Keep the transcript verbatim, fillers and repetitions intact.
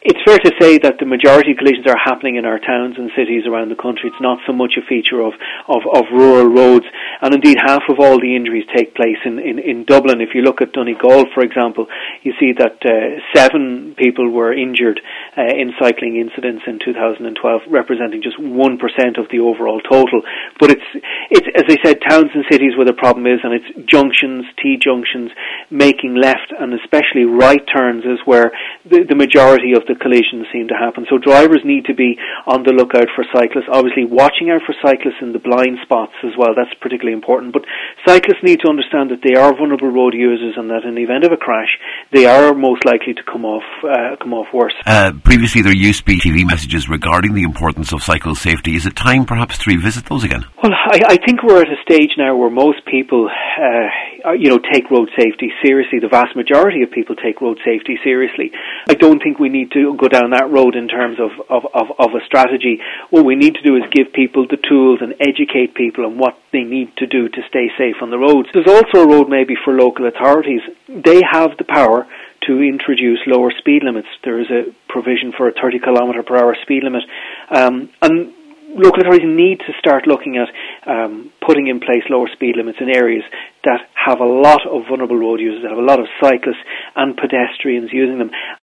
It's fair to say that the majority of collisions are happening in our towns and cities around the country. It's not so much a feature of, of, of rural roads. And indeed, half of all the injuries take place in, in, in Dublin. If you look at Donegal, for example, you see that uh, seven people were injured uh, in cycling incidents in two thousand twelve, representing just one percent of the overall total. But it's, it's, as I said, towns and cities where the problem is, and it's junctions, T-junctions, making left and especially right turns is where the, the majority of the collisions seem to happen. So drivers need to be on the lookout for cyclists, obviously watching out for cyclists in the blind spots as well. That's particularly important. But cyclists need to understand that they are vulnerable road users and that in the event of a crash, they are most likely to come off uh, come off worse. Uh, previously there used to be T V messages regarding the importance of cycle safety. Is it time perhaps to revisit those again? Well, I, I think we're at a stage now where most people, uh, you know, take road safety seriously. The vast majority of people take road safety seriously. I don't think we need to go down that road in terms of, of, of, of a strategy. What we need to do is give people the tools and educate people on what they need to do to stay safe on the roads. There's also a road maybe for local authorities. They have the power to introduce lower speed limits. There is a provision for a thirty kilometre per hour speed limit. Um, and local authorities need to start looking at um, putting in place lower speed limits in areas that have a lot of vulnerable road users, that have a lot of cyclists and pedestrians using them.